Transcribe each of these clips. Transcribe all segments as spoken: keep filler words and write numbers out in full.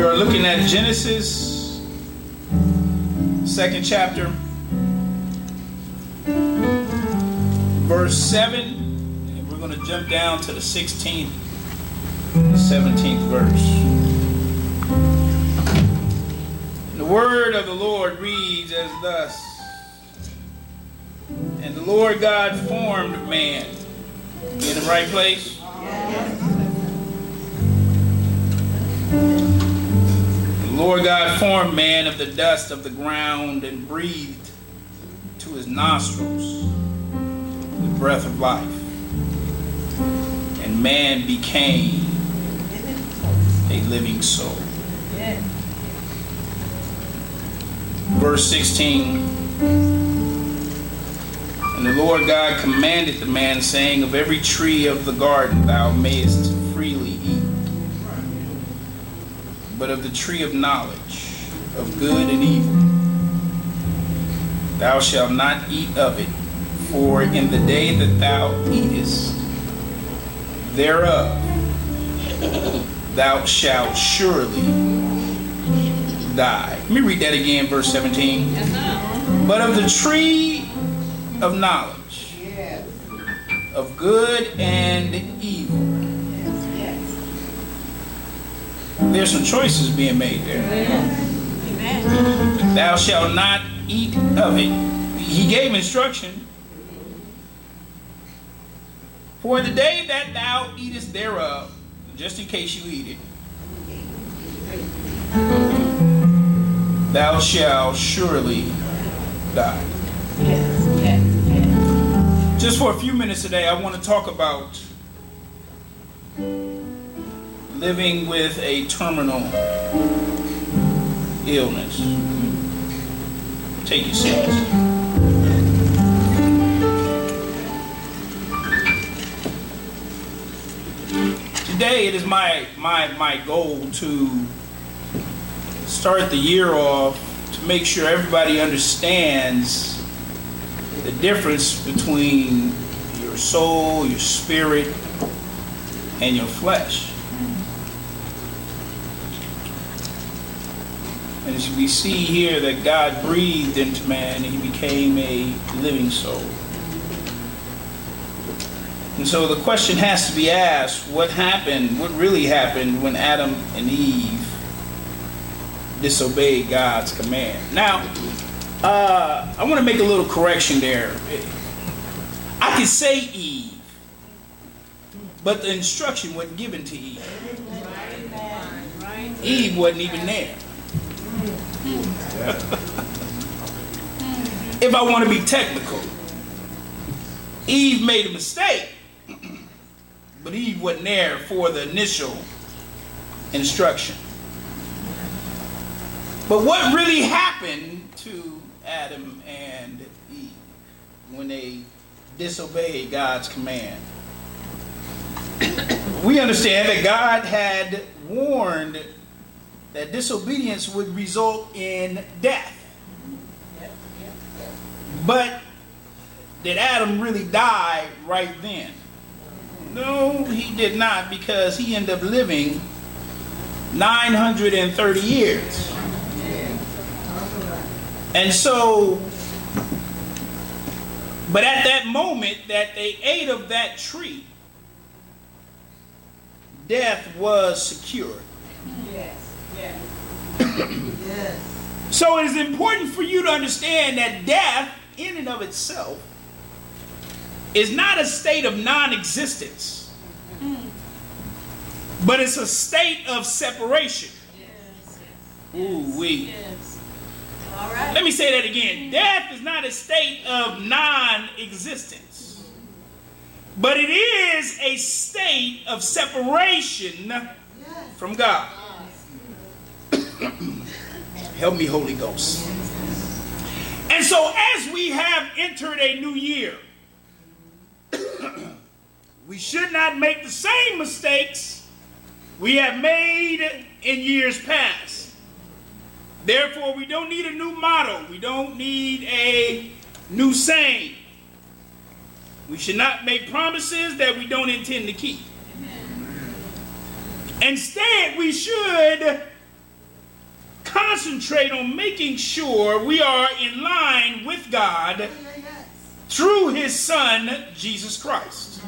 We are looking at Genesis, second chapter, verse seven, and we're going to jump down to the sixteenth and seventeenth verse. The word of the Lord reads as thus: And the Lord God formed man. In the right place? Yes. The Lord God formed man of the dust of the ground and breathed to his nostrils the breath of life. And man became a living soul. Yes. Verse sixteen. And the Lord God commanded the man, saying, Of every tree of the garden thou mayest freely eat, but of the tree of knowledge of good and evil thou shalt not eat of it, for in the day that thou eatest thereof thou shalt surely die. Let me read that again, verse seventeen. But of the tree of knowledge, yes, of good and evil. Yes, yes. There's some choices being made there. Amen. Thou shalt not eat of it. He gave instruction. For the day that thou eatest thereof, just in case you eat it, thou shalt surely die. Yes. Just for a few minutes today, I want to talk about living with a terminal illness. Take your seats. Today, it is my, my, my goal to start the year off to make sure everybody understands the difference between your soul, your spirit, and your flesh. And as we see here that God breathed into man and he became a living soul. And so the question has to be asked, what happened, what really happened when Adam and Eve disobeyed God's command? Now, Uh, I want to make a little correction there. I could say Eve, but the instruction wasn't given to Eve. Eve wasn't even there. If I want to be technical, Eve made a mistake, but Eve wasn't there for the initial instruction. But what really happened to Adam and Eve when they disobeyed God's command? We understand that God had warned that disobedience would result in death. But did Adam really die right then? No, he did not, because he ended up living nine hundred thirty years. And so, but at that moment that they ate of that tree, death was secured. Yes, yes. Yes. So it is important for you to understand that death, in and of itself, is not a state of non-existence, but it's a state of separation. Yes. Ooh, wee. Yes. All right. Let me say that again. Death is not a state of non-existence, but it is a state of separation from God. Help me, Holy Ghost. And so as we have entered a new year, we should not make the same mistakes we have made in years past. Therefore, we don't need a new motto. We don't need a new saying. We should not make promises that we don't intend to keep. Amen. Instead, we should concentrate on making sure we are in line with God through his Son, Jesus Christ.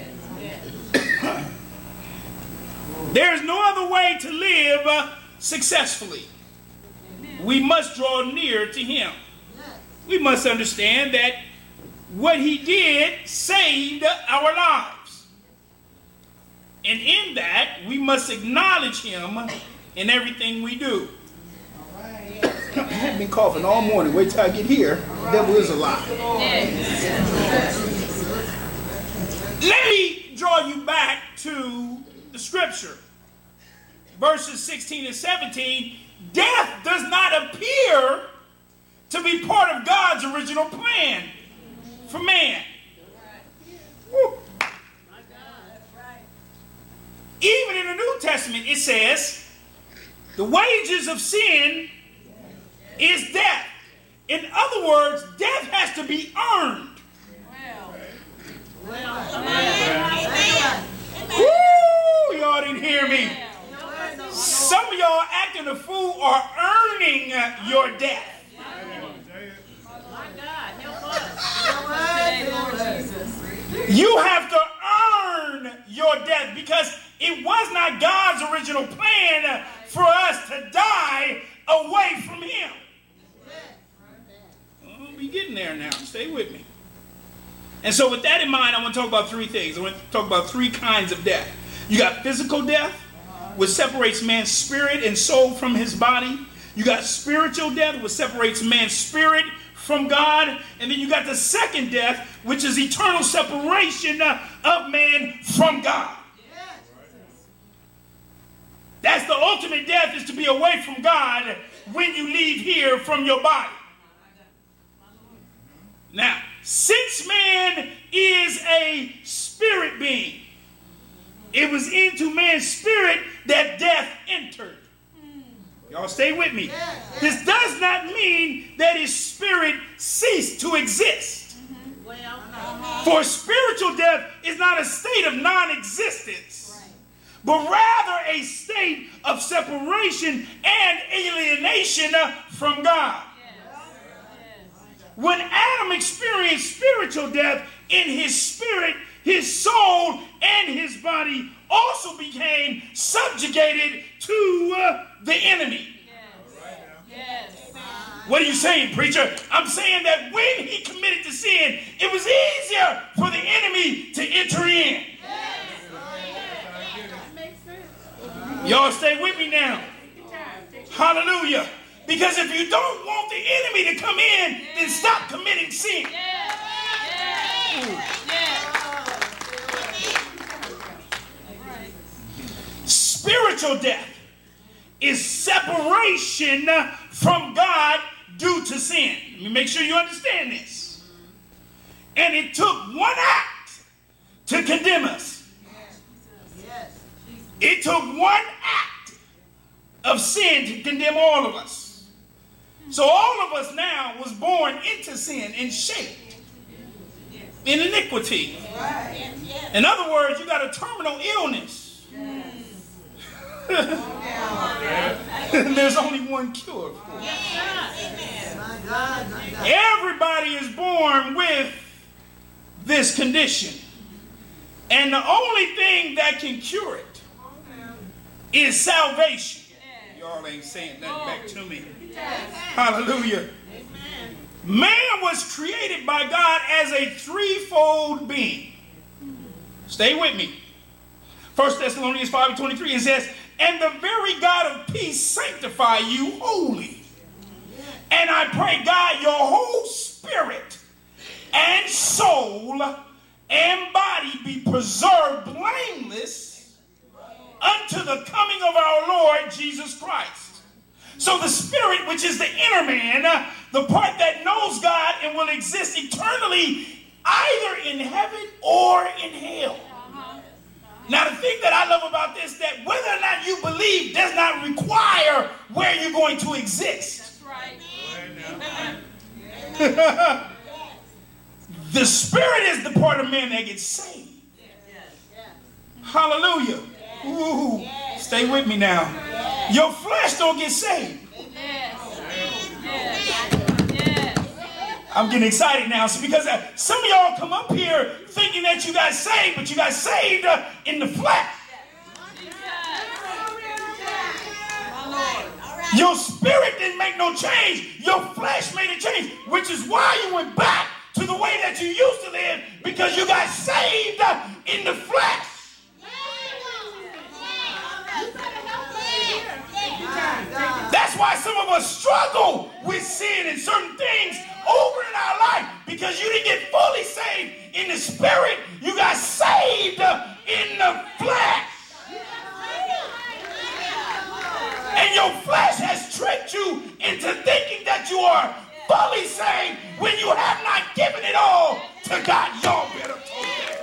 There's no other way to live uh, successfully. We must draw near to him. We must understand that what he did saved our lives. And in that, we must acknowledge him in everything we do. I've been coughing all morning. Wait till I get here. The devil is a lie. Let me draw you back to the scripture. Verses sixteen and seventeen. Death does not appear to be part of God's original plan for man. Woo. Even in the New Testament, it says, the wages of sin is death. In other words, death has to be earned. Woo! Y'all didn't hear me. Some of y'all acting a fool are earning your death. You have to earn your death because it was not God's original plan for us to die away from him. We'll be getting there now. Stay with me. And so with that in mind, I want to talk about three things. I want to talk about three kinds of death. You got physical death, which separates man's spirit and soul from his body. You got spiritual death, which separates man's spirit from God. And then you got the second death, which is eternal separation of man from God. That's the ultimate death, is to be away from God when you leave here from your body. Now, since man is a spirit being, it was into man's spirit that death entered. Y'all stay with me. This does not mean that his spirit ceased to exist. For spiritual death is not a state of non-existence, but rather a state of separation and alienation from God. When Adam experienced spiritual death, in his spirit, his soul, and his body also became subjugated to uh, the enemy. Yes. Yes. What are you saying, preacher? I'm saying that when he committed to sin, it was easier for the enemy to enter in. Yes. Y'all stay with me now. Hallelujah. Because if you don't want the enemy to come in, then stop committing sin. Yes. Yes. Spiritual death is separation from God due to sin. Let me make sure you understand this. And it took one act to condemn us. It took one act of sin to condemn all of us. So all of us now was born into sin and shaped in iniquity. In other words, you got a terminal illness. There's only one cure for it. Everybody is born with this condition. And the only thing that can cure it is salvation. Y'all ain't saying nothing back to me. Hallelujah. Man was created by God as a threefold being. Stay with me. First Thessalonians five and twenty-three, it says, and the very God of peace sanctify you wholly. And I pray, God, your whole spirit and soul and body be preserved blameless unto the coming of our Lord Jesus Christ. So the spirit, which is the inner man, the part that knows God and will exist eternally either in heaven or in hell. Now, the thing that I love about this, that whether or not you believe does not require where you're going to exist. That's right. The spirit is the part of man that gets saved. Hallelujah. Ooh, stay with me now. Your flesh don't get saved. I'm getting excited now. So because uh, some of y'all come up here thinking that you got saved, but you got saved uh, in the flesh. Your spirit didn't make no change. Your flesh made a change, which is why you went back to the way that you used to live, because you got saved uh, in the flesh. That's why some of us struggle with sin and certain things over in our life, because you didn't get fully saved in the spirit. You got saved uh, in the flesh. And your flesh has tricked you into thinking that you are fully saved when you have not given it all to God. Y'all better talk that.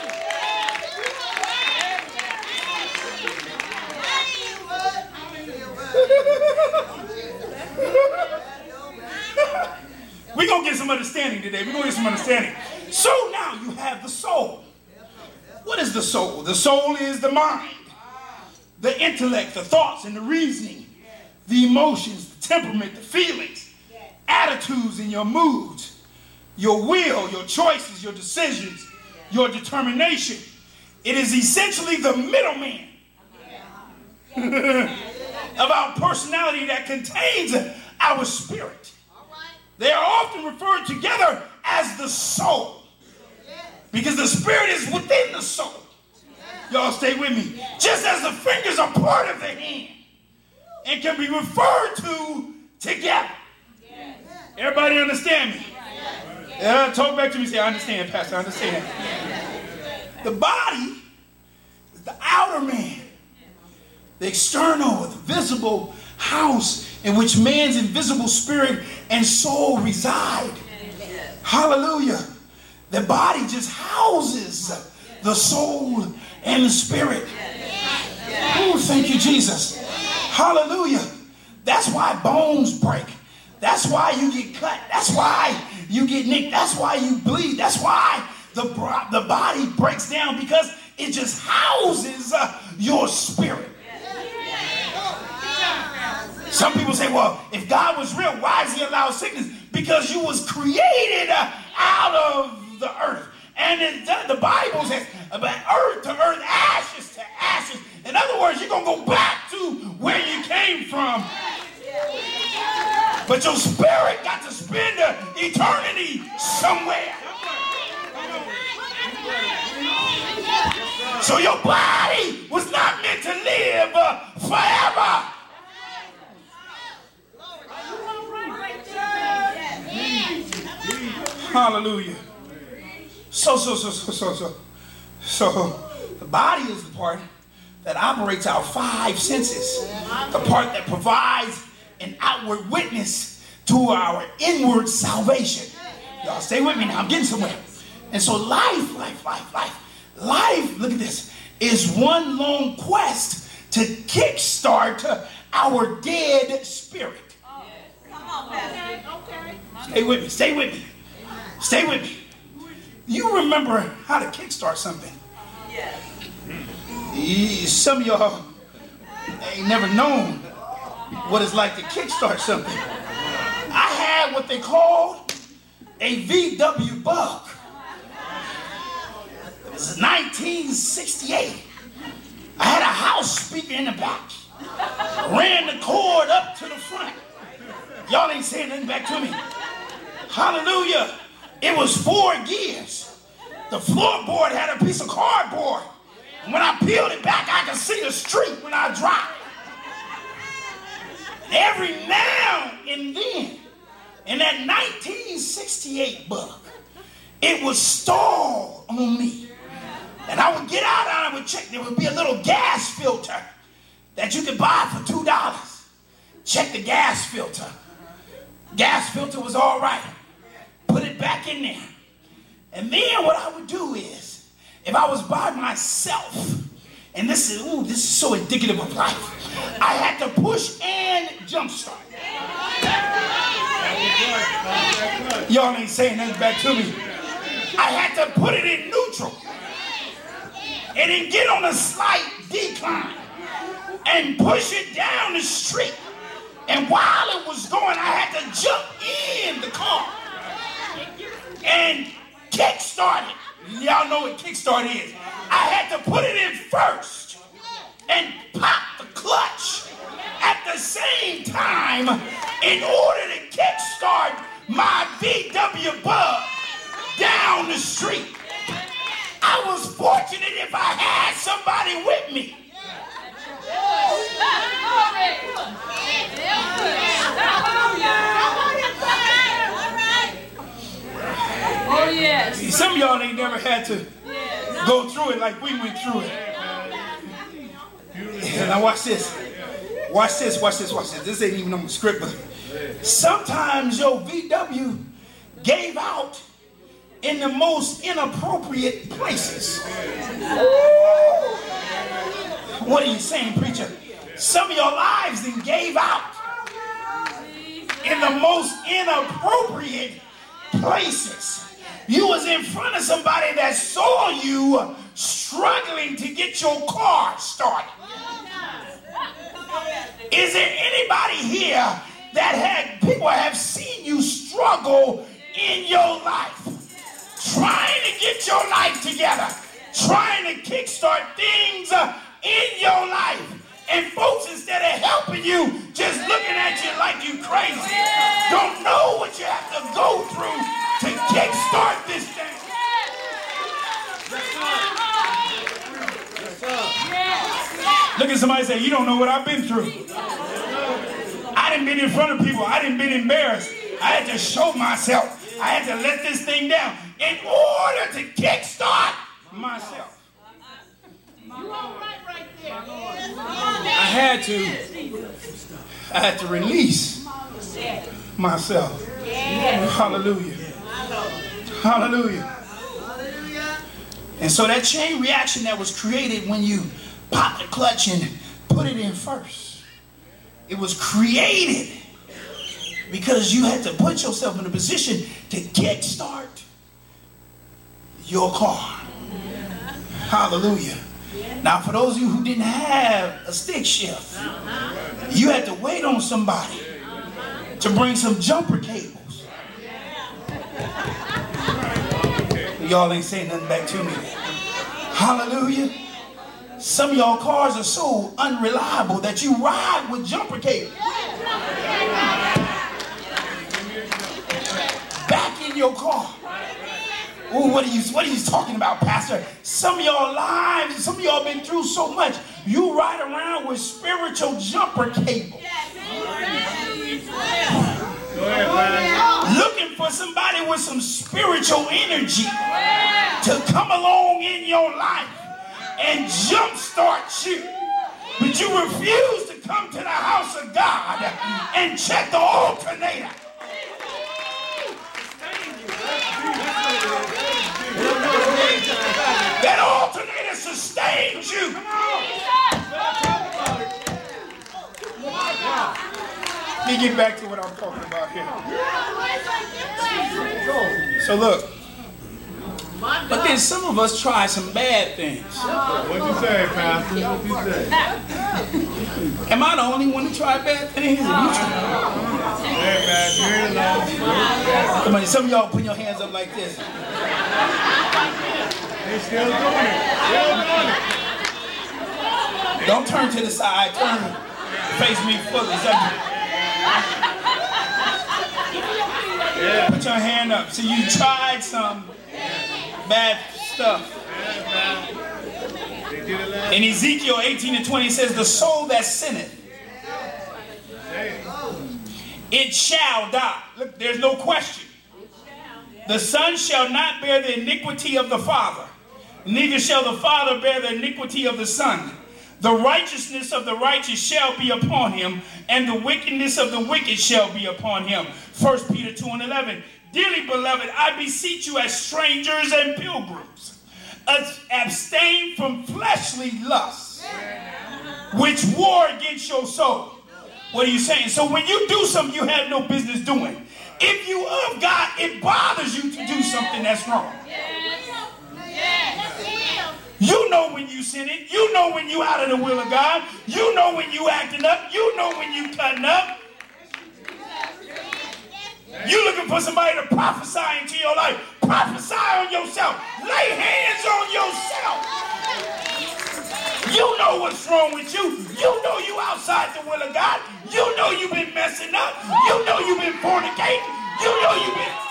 We're going to get some understanding today. We're going to get some understanding. So now you have the soul. What is the soul? The soul is the mind, the intellect, the thoughts and the reasoning, the emotions, the temperament, the feelings, attitudes and your moods, your will, your choices, your decisions, your determination. It is essentially the middleman of our personality that contains our spirit. They are often referred together as the soul, because the spirit is within the soul. Y'all stay with me. Just as the fingers are part of the hand and can be referred to together. Everybody understand me? Yeah, talk back to me. Say, I understand, Pastor. I understand. The body is the outer man, the external, the visible house in which man's invisible spirit and soul reside. Hallelujah. The body just houses the soul and the spirit. Oh, thank you, Jesus. Hallelujah. That's why bones break. That's why you get cut. That's why you get nicked. That's why you bleed. That's why the, the body breaks down, because it just houses uh, your spirit. Some people say, well, if God was real, why does he allow sickness? Because you was created uh, out of the earth. And it, the Bible says about earth to earth, ashes to ashes. In other words, you're going to go back to where you came from. But your spirit got to spend uh, eternity somewhere. So your body was not meant to live uh, forever. Hallelujah. So, so, so, so, so, so. So, the body is the part that operates our five senses. The part that provides an outward witness to our inward salvation. Y'all stay with me now. I'm getting somewhere. And so life, life, life, life, life, look at this, is one long quest to kickstart our dead spirit. Come on, Pastor. Okay. Stay with me. Stay with me. Stay with me. You remember how to kickstart something? Yes. Some of y'all ain't never known what it's like to kickstart something. I had what they called a V W bug. It was nineteen sixty-eight. I had a house speaker in the back. Ran the cord up to the front. Y'all ain't saying nothing back to me. Hallelujah. It was four gears. The floorboard had a piece of cardboard. And when I peeled it back, I could see the street when I drive. Every now and then, in that nineteen sixty-eight bug, it would stall on me. And I would get out and I would check. There would be a little gas filter that you could buy for two dollars. Check the gas filter. Gas filter was all right. Put it back in there. And then what I would do is, if I was by myself, and this is, ooh, this is so indicative of life, I had to push and jumpstart. Y'all ain't saying nothing back to me. I had to put it in neutral. And then get on a slight decline and push it down the street. And while it was going, I had to jump in the car and kickstart it. Y'all know what kickstart is. I had to put it in first and pop the clutch at the same time in order to kickstart my V W Bug down the street. I was fortunate if I had somebody with me. Oh, yes. See, some of y'all ain't never had to go through it like we went through it. Now watch this. Watch this, watch this, watch this. This ain't even on the script, but sometimes your V W gave out in the most inappropriate places. What are you saying, preacher? Some of your lives then gave out in the most inappropriate places. You was in front of somebody that saw you struggling to get your car started. Is there anybody here that had people have seen you struggle in your life, trying to get your life together, trying to kickstart things uh, in your life, and folks, instead of helping you, just looking at you like you crazy, don't know what you have to go through to kickstart this thing. Look at somebody and say, you don't know what I've been through. I done been in front of people. I done been embarrassed. I had to show myself. I had to let this thing down in order to kickstart myself. I had to, I had to release myself. Hallelujah. Hallelujah. And so that chain reaction that was created when you pop the clutch and put it in first, it was created because you had to put yourself in a position to kickstart your car. Hallelujah. Now, for those of you who didn't have a stick shift, you had to wait on somebody to bring some jumper cables. Y'all ain't saying nothing back to me. Hallelujah. Some of y'all cars are so unreliable that you ride with jumper cables. Back in your car. Ooh, what are you what are you talking about, Pastor? Some of y'all lives, some of y'all been through so much. You ride around with spiritual jumper cables. Looking for somebody with some spiritual energy to come along in your life and jumpstart you. But you refuse to come to the house of God and check the alternator. That alternator sustains you. Let me get back to what I'm talking about here. So look, but then some of us try some bad things. What'd you say, Pastor? What'd you say? Am I the only one to try bad things? Hey, man, you're alone. Come on, some of y'all put your hands up like this. They still doing it. Still doing it. Don't turn to the side. Turn. Face me fully. Yeah. Put your hand up. So you tried some bad stuff. In Ezekiel eighteen and twenty it says, the soul that sinneth, it shall die. Look, there's no question. The son shall not bear the iniquity of the father, neither shall the father bear the iniquity of the son. The righteousness of the righteous shall be upon him, and the wickedness of the wicked shall be upon him. First Peter two and eleven. Dearly beloved, I beseech you as strangers and pilgrims, abstain from fleshly lusts, which war against your soul. What are you saying? So when you do something you have no business doing, if you love God, it bothers you to do something that's wrong. You know when you sinning. You know when you out of the will of God. You know when you acting up. You know when you cutting up. You looking looking for somebody to prophesy into your life, prophesy on yourself. Lay hands on yourself. You know what's wrong with you. You know you outside the will of God. You know you've been messing up. You know you've been fornicating. You know you've been...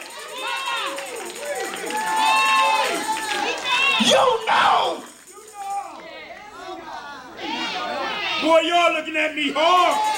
You know. Boy, y'all looking at me hard.